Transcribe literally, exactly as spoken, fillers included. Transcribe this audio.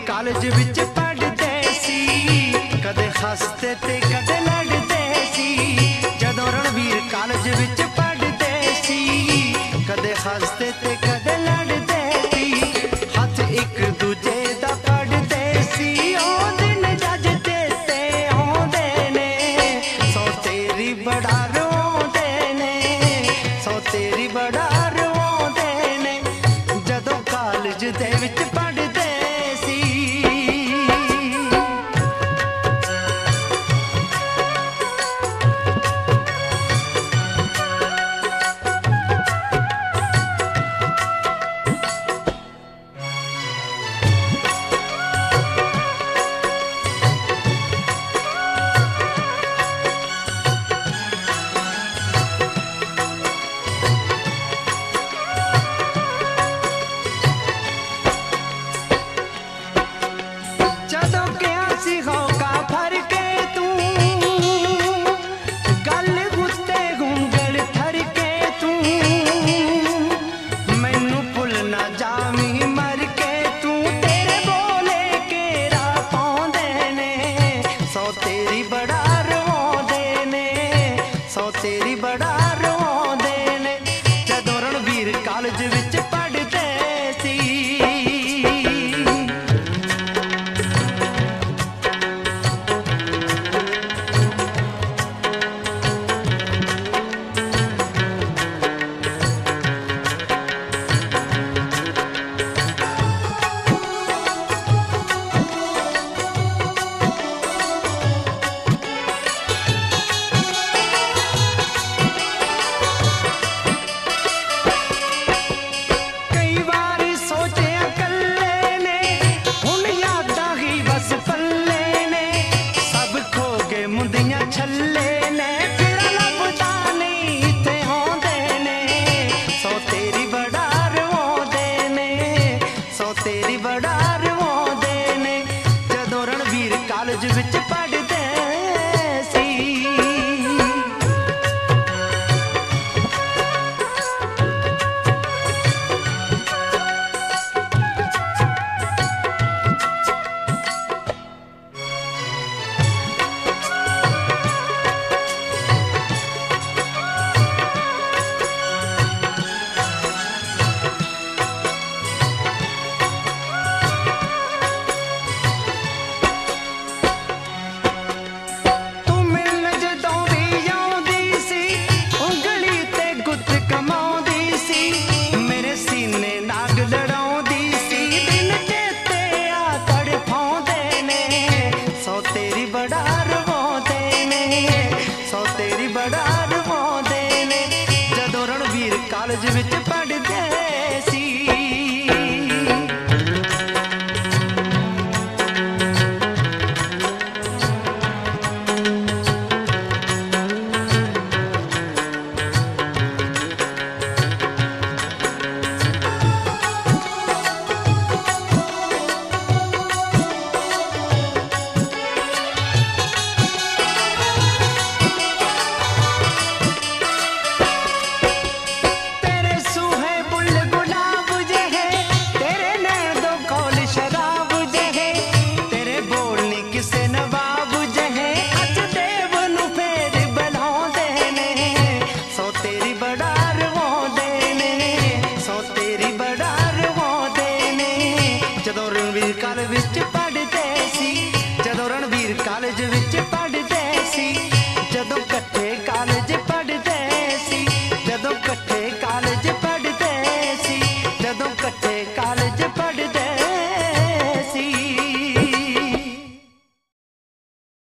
College विच पढ़दे सी, कदे हसते ते कदे लड़दे सी। जदों रणवीर कालेज विच पढ़दे सी, कदे हसते ते कदे लड़दे सी। हथ एक दूजे दा पढ़दे सी, ओ दिन जज ते ते आउंदे ने, सौ तेरी बड़ा रोंदे ने, सौ तेरी बड़ा रोंदे ने। जदों कालेज दे विच